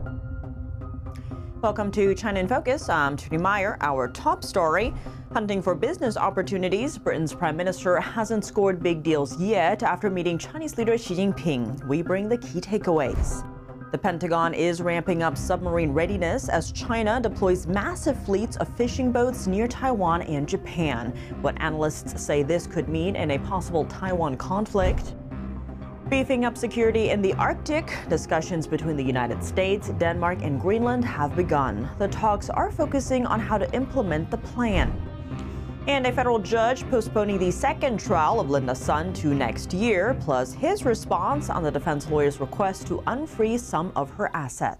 Welcome to China in Focus. I'm Judy Meyer. Our top story, hunting for business opportunities. Britain's prime minister hasn't scored big deals yet after meeting Chinese leader Xi Jinping. We bring the key takeaways. The Pentagon is ramping up submarine readiness as China deploys massive fleets of fishing boats near Taiwan and Japan. What analysts say this could mean in a possible Taiwan conflict. Beefing up security in the Arctic, discussions between the United States, Denmark, and Greenland have begun. The talks are focusing on how to implement the plan. And a federal judge postponing the second trial of Linda Sun to next year, plus his response on the defense lawyer's request to unfreeze some of her assets.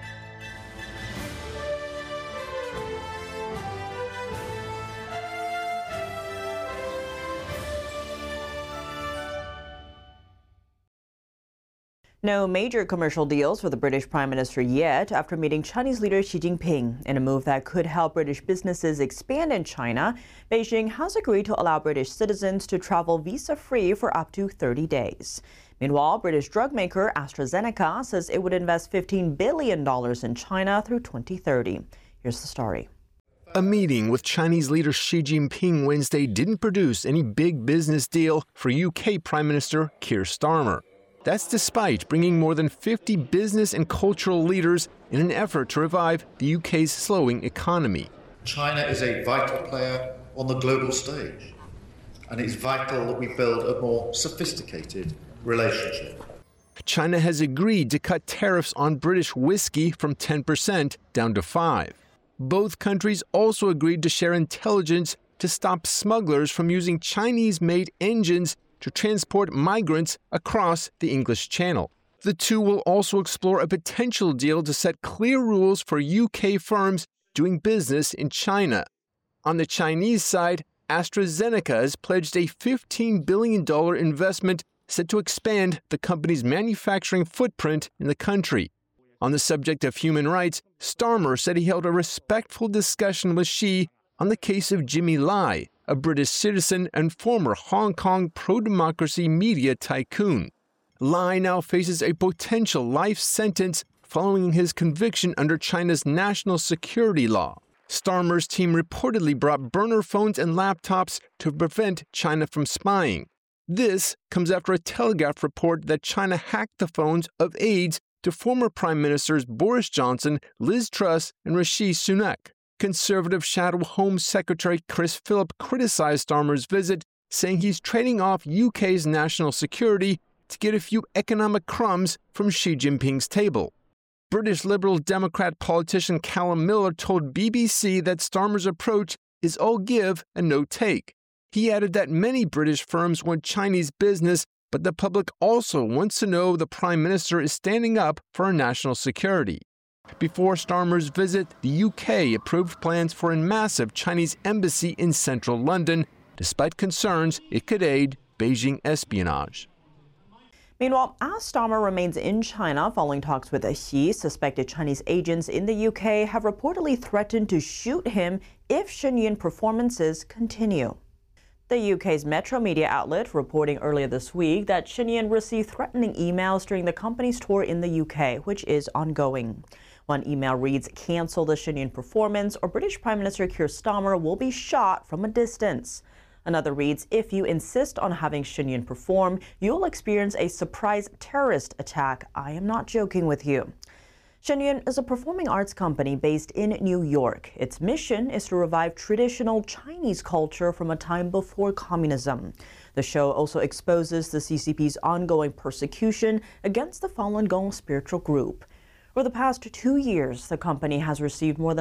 No major commercial deals for the British Prime Minister yet after meeting Chinese leader Xi Jinping. In a move that could help British businesses expand in China, Beijing has agreed to allow British citizens to travel visa-free for up to 30 days. Meanwhile, British drug maker AstraZeneca says it would invest $15 billion in China through 2030. Here's the story. A meeting with Chinese leader Xi Jinping Wednesday didn't produce any big business deal for UK Prime Minister Keir Starmer. That's despite bringing more than 50 business and cultural leaders in an effort to revive the UK's slowing economy. China is a vital player on the global stage, and it's vital that we build a more sophisticated relationship. China has agreed to cut tariffs on British whiskey from 10% down to 5%. Both countries also agreed to share intelligence to stop smugglers from using Chinese-made engines to transport migrants across the English Channel. The two will also explore a potential deal to set clear rules for UK firms doing business in China. On the Chinese side, AstraZeneca has pledged a $15 billion investment set to expand the company's manufacturing footprint in the country. On the subject of human rights, Starmer said he held a respectful discussion with Xi on the case of Jimmy Lai, a British citizen and former Hong Kong pro-democracy media tycoon. Lai now faces a potential life sentence following his conviction under China's national security law. Starmer's team reportedly brought burner phones and laptops to prevent China from spying. This comes after a Telegraph report that China hacked the phones of aides to former Prime Ministers Boris Johnson, Liz Truss, and Rishi Sunak. Conservative Shadow Home Secretary Chris Philip criticized Starmer's visit, saying he's trading off UK's national security to get a few economic crumbs from Xi Jinping's table. British Liberal Democrat politician Callum Miller told BBC that Starmer's approach is all give and no take. He added that many British firms want Chinese business, but the public also wants to know the Prime Minister is standing up for our national security. Before Starmer's visit, the UK approved plans for a massive Chinese embassy in central London, despite concerns it could aid Beijing espionage. Meanwhile, as Starmer remains in China following talks with Xi, suspected Chinese agents in the UK have reportedly threatened to shoot him if Shenyang performances continue. The UK's Metro media outlet reporting earlier this week that Shenyang received threatening emails during the company's tour in the UK, which is ongoing. One email reads, "Cancel the Shenyang performance or British Prime Minister Keir Starmer will be shot from a distance." Another reads, "If you insist on having Shenyang perform, you'll experience a surprise terrorist attack. I am not joking with you." Shenyang is a performing arts company based in New York. Its mission is to revive traditional Chinese culture from a time before communism. The show also exposes the CCP's ongoing persecution against the Falun Gong spiritual group. For the past 2 years, the company has received more than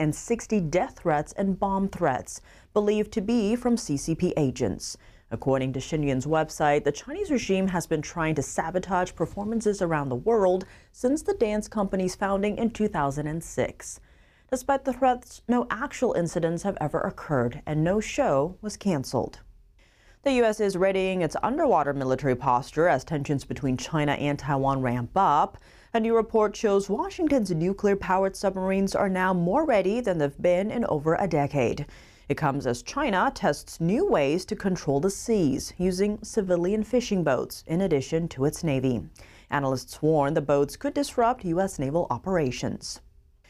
160 death threats and bomb threats, believed to be from CCP agents. According to Shenyang's website, the Chinese regime has been trying to sabotage performances around the world since the dance company's founding in 2006. Despite the threats, no actual incidents have ever occurred, and no show was canceled. The U.S. is readying its underwater military posture as tensions between China and Taiwan ramp up. A new report shows Washington's nuclear-powered submarines are now more ready than they've been in over a decade. It comes as China tests new ways to control the seas using civilian fishing boats in addition to its Navy. Analysts warn the boats could disrupt U.S. naval operations.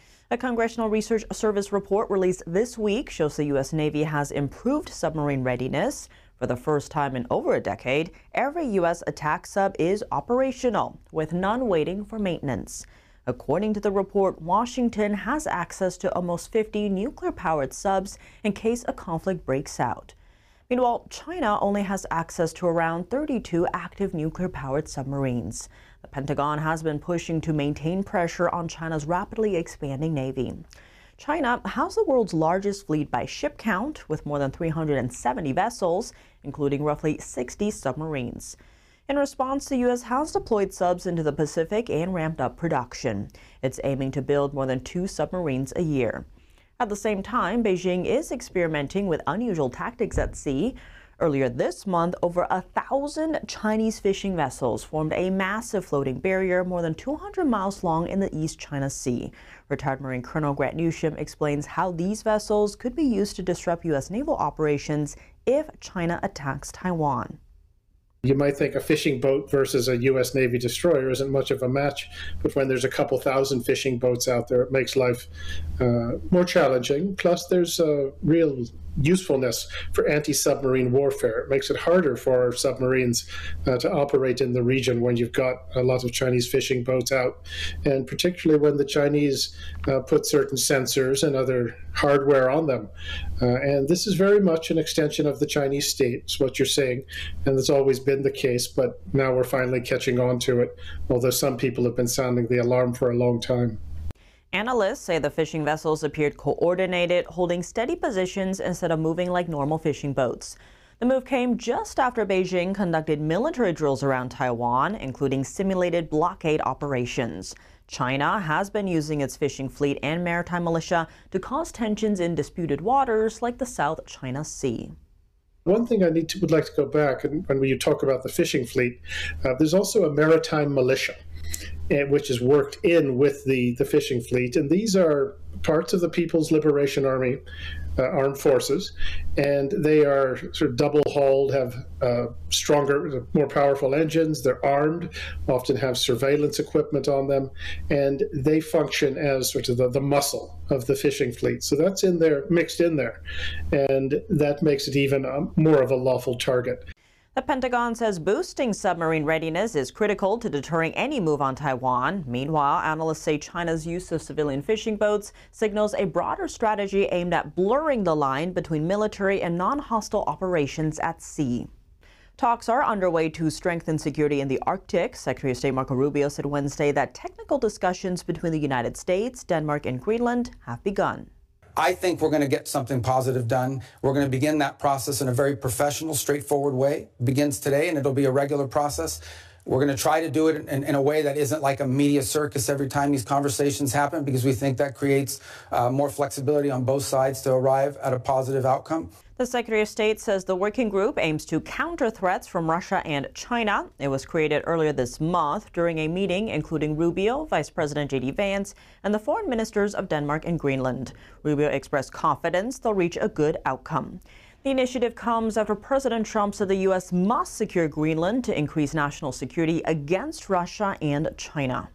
A Congressional Research Service report released this week shows the U.S. Navy has improved submarine readiness. For the first time in over a decade, every U.S. attack sub is operational, with none waiting for maintenance. According to the report, Washington has access to almost 50 nuclear-powered subs in case a conflict breaks out. Meanwhile, China only has access to around 32 active nuclear-powered submarines. The Pentagon has been pushing to maintain pressure on China's rapidly expanding navy. China has the world's largest fleet by ship count, with more than 370 vessels, including roughly 60 submarines. In response, the U.S. has deployed subs into the Pacific and ramped up production. It's aiming to build more than 2 submarines a year. At the same time, Beijing is experimenting with unusual tactics at sea. Earlier this month, over 1,000 Chinese fishing vessels formed a massive floating barrier more than 200 miles long in the East China Sea. Retired Marine Colonel Grant Newsham explains how these vessels could be used to disrupt U.S. naval operations if China attacks Taiwan. You might think a fishing boat versus a U.S. Navy destroyer isn't much of a match, but when there's a couple thousand fishing boats out there, it makes life more challenging. Plus, there's a real usefulness for anti-submarine warfare. It makes it harder for submarines to operate in the region when you've got a lot of Chinese fishing boats out, and particularly when the Chinese put certain sensors and other hardware on them. And this is very much an extension of the Chinese state, is what you're saying, and it's always been the case, but now we're finally catching on to it, although some people have been sounding the alarm for a long time. Analysts say the fishing vessels appeared coordinated, holding steady positions instead of moving like normal fishing boats. The move came just after Beijing conducted military drills around Taiwan, including simulated blockade operations. China has been using its fishing fleet and maritime militia to cause tensions in disputed waters like the South China Sea. One thing I would like to go back, and when you talk about the fishing fleet, there's also a maritime militia, which is worked in with the fishing fleet. And these are parts of the People's Liberation Army armed forces, and they are sort of double-hulled, have stronger, more powerful engines. They're armed, often have surveillance equipment on them, and they function as sort of the muscle of the fishing fleet. So that's in there, mixed in there, and that makes it even more of a lawful target. The Pentagon says boosting submarine readiness is critical to deterring any move on Taiwan. Meanwhile, analysts say China's use of civilian fishing boats signals a broader strategy aimed at blurring the line between military and non-hostile operations at sea. Talks are underway to strengthen security in the Arctic. Secretary of State Marco Rubio said Wednesday that technical discussions between the United States, Denmark, and Greenland have begun. I think we're going to get something positive done. We're going to begin that process in a very professional, straightforward way. It begins today, and it'll be a regular process. We're going to try to do it in a way that isn't like a media circus every time these conversations happen, because we think that creates more flexibility on both sides to arrive at a positive outcome. The Secretary of State says the working group aims to counter threats from Russia and China. It was created earlier this month during a meeting including Rubio, Vice President J.D. Vance, and the foreign ministers of Denmark and Greenland. Rubio expressed confidence they'll reach a good outcome. The initiative comes after President Trump said the U.S. must secure Greenland to increase national security against Russia and China.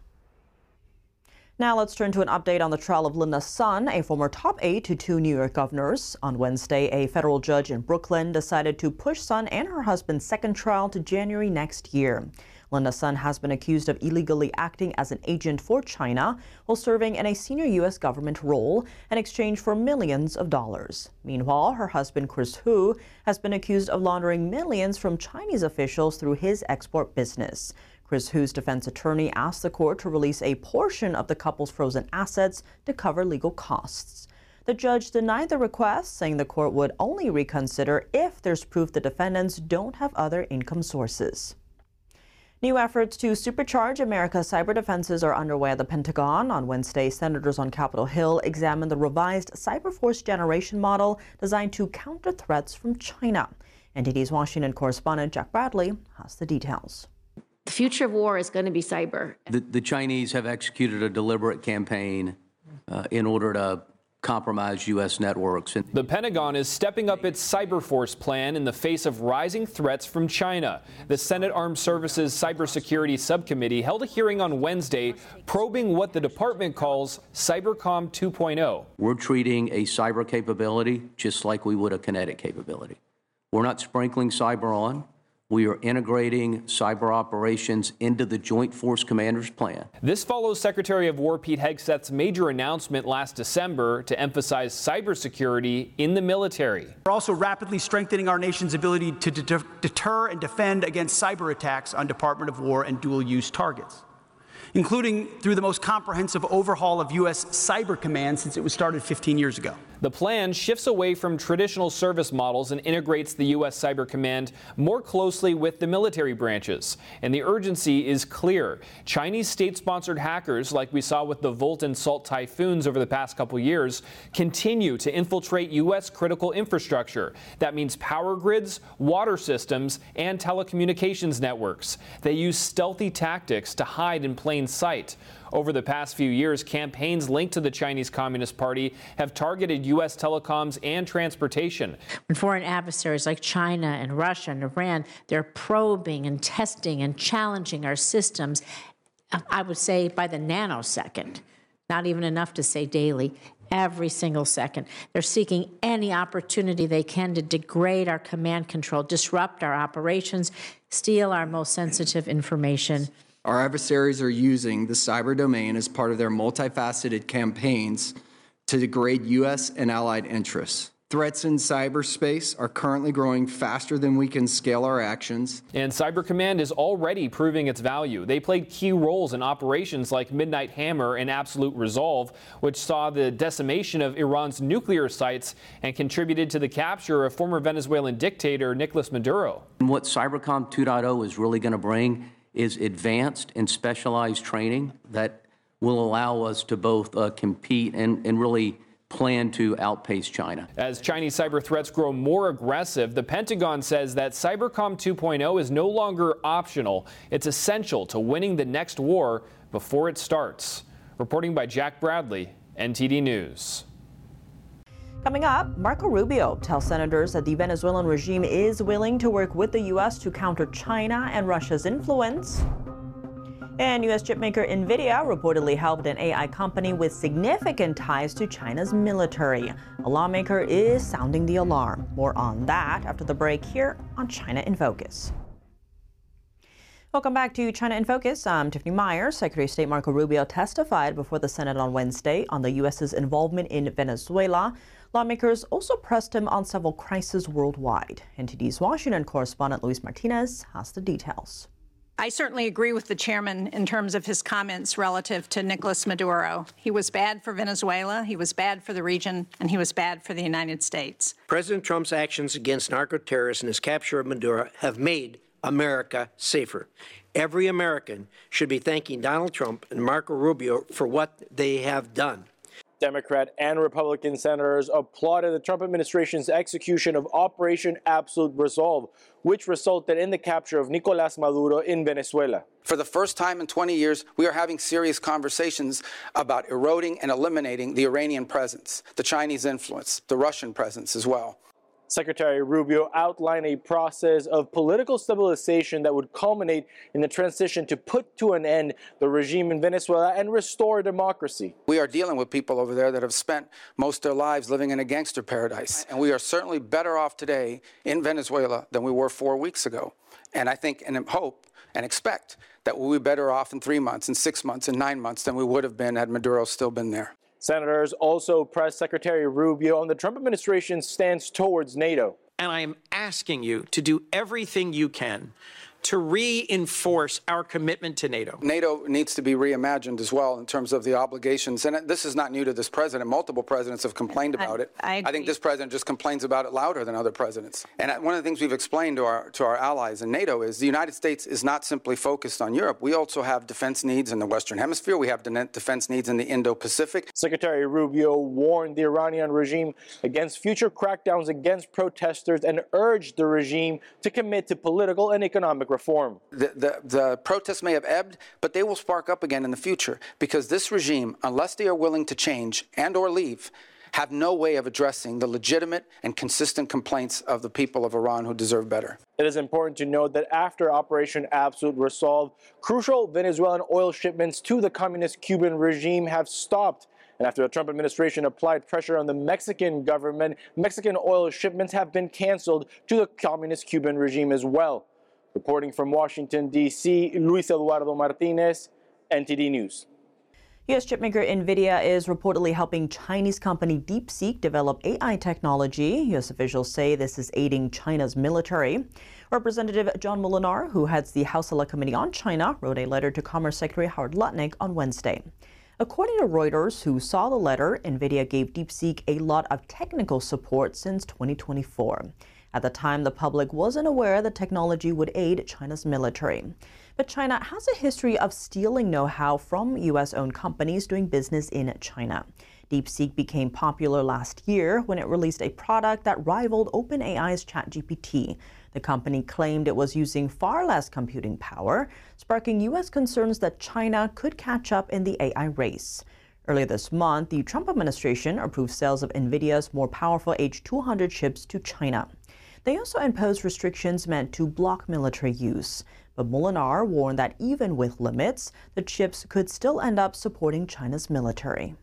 Now let's turn to an update on the trial of Linda Sun, a former top aide to 2 New York governors. On Wednesday, a federal judge in Brooklyn decided to push Sun and her husband's second trial to January next year. Linda Sun has been accused of illegally acting as an agent for China while serving in a senior U.S. government role in exchange for millions of dollars. Meanwhile, her husband, Chris Hu, has been accused of laundering millions from Chinese officials through his export business. Chris Hu's defense attorney asked the court to release a portion of the couple's frozen assets to cover legal costs. The judge denied the request, saying the court would only reconsider if there's proof the defendants don't have other income sources. New efforts to supercharge America's cyber defenses are underway at the Pentagon. On Wednesday, senators on Capitol Hill examined the revised Cyberforce generation model designed to counter threats from China. NTD's Washington correspondent Jack Bradley has the details. The future of war is going to be cyber. The Chinese have executed a deliberate campaign in order to compromise U.S. networks. The Pentagon is stepping up its cyber force plan in the face of rising threats from China. The Senate Armed Services Cybersecurity Subcommittee held a hearing on Wednesday probing what the department calls Cybercom 2.0. We're treating a cyber capability just like we would a kinetic capability. We're not sprinkling cyber on. We are integrating cyber operations into the Joint Force Commander's plan. This follows Secretary of War Pete Hegseth's major announcement last December to emphasize cybersecurity in the military. We're also rapidly strengthening our nation's ability to deter and defend against cyber attacks on Department of War and dual-use targets, including through the most comprehensive overhaul of U.S. Cyber Command since it was started 15 years ago. The plan shifts away from traditional service models and integrates the U.S. Cyber Command more closely with the military branches. And the urgency is clear. Chinese state-sponsored hackers, like we saw with the Volt and Salt Typhoons over the past couple years, continue to infiltrate U.S. critical infrastructure. That means power grids, water systems, and telecommunications networks. They use stealthy tactics to hide in plain sight. Over the past few years, campaigns linked to the Chinese Communist Party have targeted U.S. telecoms and transportation. When foreign adversaries like China and Russia and Iran, they're probing and testing and challenging our systems, I would say by the nanosecond, not even enough to say daily, every single second. They're seeking any opportunity they can to degrade our command control, disrupt our operations, steal our most sensitive information. Our adversaries are using the cyber domain as part of their multifaceted campaigns to degrade U.S. and allied interests. Threats in cyberspace are currently growing faster than we can scale our actions. And Cyber Command is already proving its value. They played key roles in operations like Midnight Hammer and Absolute Resolve, which saw the decimation of Iran's nuclear sites and contributed to the capture of former Venezuelan dictator Nicolas Maduro. And what Cybercom 2.0 is really going to bring is advanced and specialized training that will allow us to both compete and really plan to outpace China. As Chinese cyber threats grow more aggressive, the Pentagon says that Cybercom 2.0 is no longer optional. It's essential to winning the next war before it starts. Reporting by Jack Bradley, NTD News. Coming up, Marco Rubio tells senators that the Venezuelan regime is willing to work with the U.S. to counter China and Russia's influence. And U.S. chipmaker NVIDIA reportedly helped an AI company with significant ties to China's military. A lawmaker is sounding the alarm. More on that after the break here on China in Focus. Welcome back to China in Focus. I'm Tiffany Myers. Secretary of State Marco Rubio testified before the Senate on Wednesday on the U.S.'s involvement in Venezuela. Lawmakers also pressed him on several crises worldwide. NTD's Washington correspondent Luis Martinez has the details. I certainly agree with the chairman in terms of his comments relative to Nicolas Maduro. He was bad for Venezuela, he was bad for the region, and he was bad for the United States. President Trump's actions against narco-terrorists and his capture of Maduro have made America safer. Every American should be thanking Donald Trump and Marco Rubio for what they have done. Democrat and Republican senators applauded the Trump administration's execution of Operation Absolute Resolve, which resulted in the capture of Nicolás Maduro in Venezuela. For the first time in 20 years, we are having serious conversations about eroding and eliminating the Iranian presence, the Chinese influence, the Russian presence as well. Secretary Rubio outlined a process of political stabilization that would culminate in the transition to put to an end the regime in Venezuela and restore democracy. We are dealing with people over there that have spent most of their lives living in a gangster paradise. And we are certainly better off today in Venezuela than we were 4 weeks ago. And I think and hope and expect that we'll be better off in 3 months, in 6 months, in 9 months than we would have been had Maduro still been there. Senators also pressed Secretary Rubio on the Trump administration's stance towards NATO. And I am asking you to do everything you can to reinforce our commitment to NATO. NATO needs to be reimagined as well in terms of the obligations. And this is not new to this president. Multiple presidents have complained about it. I think this president just complains about it louder than other presidents. And one of the things we've explained to our allies in NATO is the United States is not simply focused on Europe. We also have defense needs in the Western Hemisphere. We have defense needs in the Indo-Pacific. Secretary Rubio warned the Iranian regime against future crackdowns against protesters and urged the regime to commit to political and economic reform. The protests may have ebbed, but they will spark up again in the future because this regime, unless they are willing to change and or leave, have no way of addressing the legitimate and consistent complaints of the people of Iran who deserve better. It is important to note that after Operation Absolute Resolve, crucial Venezuelan oil shipments to the communist Cuban regime have stopped. And after the Trump administration applied pressure on the Mexican government, Mexican oil shipments have been canceled to the communist Cuban regime as well. Reporting from Washington, D.C., Luis Eduardo Martinez, NTD News. U.S. chipmaker NVIDIA is reportedly helping Chinese company DeepSeek develop AI technology. U.S. officials say this is aiding China's military. Representative John Molinar, who heads the House Select Committee on China, wrote a letter to Commerce Secretary Howard Lutnick on Wednesday. According to Reuters, who saw the letter, NVIDIA gave DeepSeek a lot of technical support since 2024. At the time, the public wasn't aware the technology would aid China's military. But China has a history of stealing know-how from U.S.-owned companies doing business in China. DeepSeek became popular last year when it released a product that rivaled OpenAI's ChatGPT. The company claimed it was using far less computing power, sparking U.S. concerns that China could catch up in the AI race. Earlier this month, the Trump administration approved sales of NVIDIA's more powerful H200 chips to China. They also imposed restrictions meant to block military use. But Molinar warned that even with limits, the chips could still end up supporting China's military.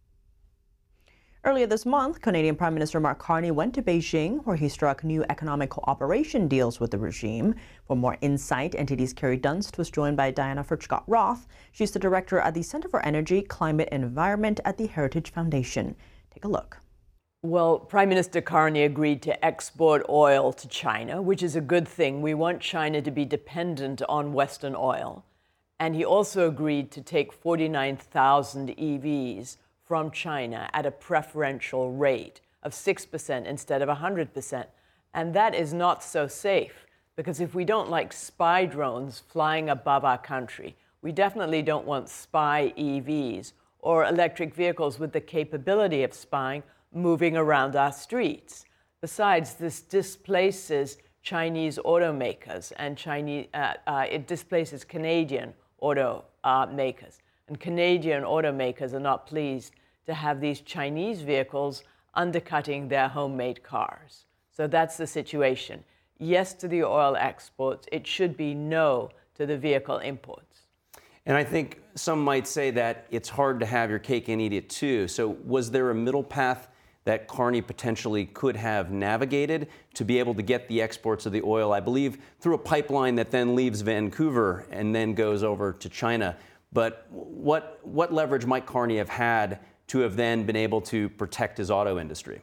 Earlier this month, Canadian Prime Minister Mark Carney went to Beijing, where he struck new economic cooperation deals with the regime. For more insight, NTD's Carrie Dunst was joined by Diana Furchtgott-Roth. She's the director at the Center for Energy, Climate and Environment at the Heritage Foundation. Take a look. Well, Prime Minister Carney agreed to export oil to China, which is a good thing. We want China to be dependent on Western oil. And he also agreed to take 49,000 EVs from China at a preferential rate of 6% instead of 100%. And that is not so safe, because if we don't like spy drones flying above our country, we definitely don't want spy EVs or electric vehicles with the capability of spying moving around our streets. Besides, this displaces Chinese automakers and it displaces Canadian automakers. And Canadian automakers are not pleased to have these Chinese vehicles undercutting their homemade cars. So that's the situation. Yes to the oil exports. It should be no to the vehicle imports. And I think some might say that it's hard to have your cake and eat it too. So was there a middle path that Carney potentially could have navigated to be able to get the exports of the oil, I believe, through a pipeline that then leaves Vancouver and then goes over to China? But what leverage might Carney have had to have then been able to protect his auto industry?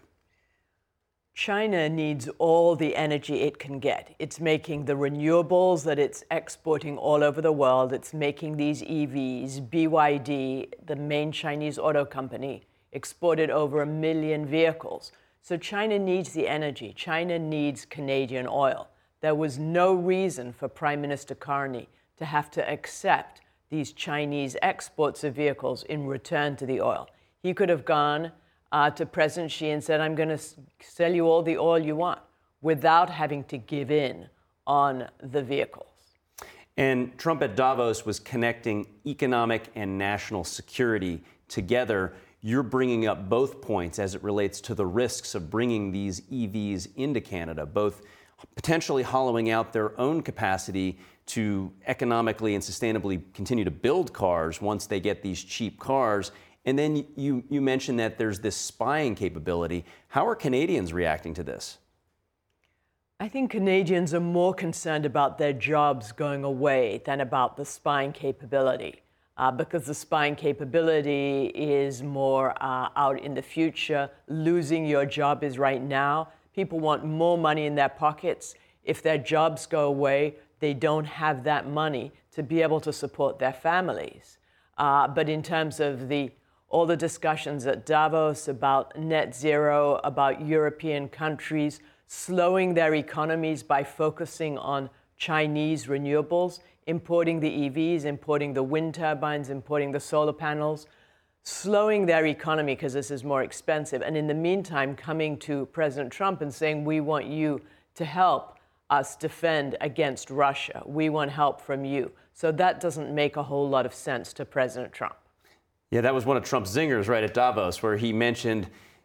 China needs all the energy it can get. It's making the renewables that it's exporting all over the world. It's making these EVs. BYD, the main Chinese auto company, exported over 1 million vehicles. So China needs the energy. China needs Canadian oil. There was no reason for Prime Minister Carney to have to accept these Chinese exports of vehicles in return to the oil. He could have gone to President Xi and said, I'm going to sell you all the oil you want, without having to give in on the vehicles. And Trump at Davos was connecting economic and national security together. You're bringing up both points as it relates to the risks of bringing these EVs into Canada, both potentially hollowing out their own capacity to economically and sustainably continue to build cars once they get these cheap cars. And then you mentioned that there's this spying capability. How are Canadians reacting to this? I think Canadians are more concerned about their jobs going away than about the spying capability. Because the spying capability is more out in the future. Losing your job is right now. People want more money in their pockets. If their jobs go away, they don't have that money to be able to support their families. But in terms of all the discussions at Davos about net zero, about European countries slowing their economies by focusing on Chinese renewables, importing the EVs, importing the wind turbines, importing the solar panels, slowing their economy because this is more expensive. And in the meantime, coming to President Trump and saying, we want you to help us defend against Russia. We want help from you. So that doesn't make a whole lot of sense to President Trump. Yeah, that was one of Trump's zingers right at Davos, where he mentioned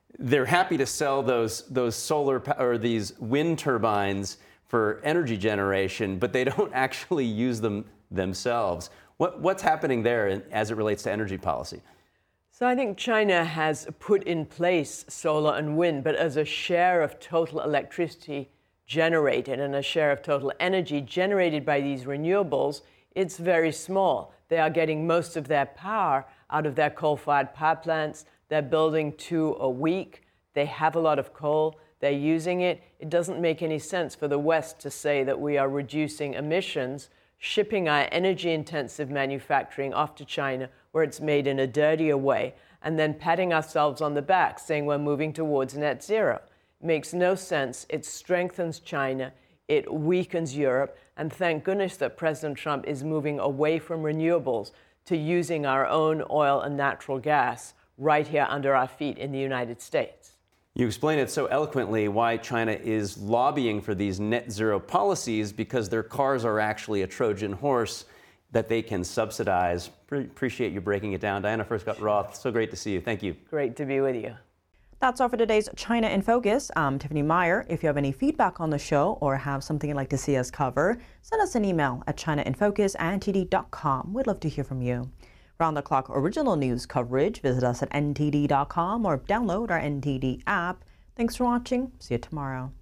they're happy to sell those solar or these wind turbines for energy generation, but they don't actually use them themselves. What's happening there as it relates to energy policy? So I think China has put in place solar and wind, but as a share of total electricity generated and a share of total energy generated by these renewables, it's very small. They are getting most of their power out of their coal-fired power plants. They're building 2 a week. They have a lot of coal. They're using it. It doesn't make any sense for the West to say that we are reducing emissions, shipping our energy-intensive manufacturing off to China, where it's made in a dirtier way, and then patting ourselves on the back, saying we're moving towards net zero. It makes no sense. It strengthens China. It weakens Europe. And thank goodness that President Trump is moving away from renewables to using our own oil and natural gas right here under our feet in the United States. You explain it so eloquently why China is lobbying for these net zero policies, because their cars are actually a Trojan horse that they can subsidize. Appreciate you breaking it down. Diana Furstcott-Roth, so great to see you. Thank you. Great to be with you. That's all for today's China in Focus. I'm Tiffany Meyer. If you have any feedback on the show or have something you'd like to see us cover, send us an email at chinainfocus@ntd.com. We'd love to hear from you. Round-the-clock original news coverage, visit us at ntd.com or download our NTD app. Thanks for watching. See you tomorrow.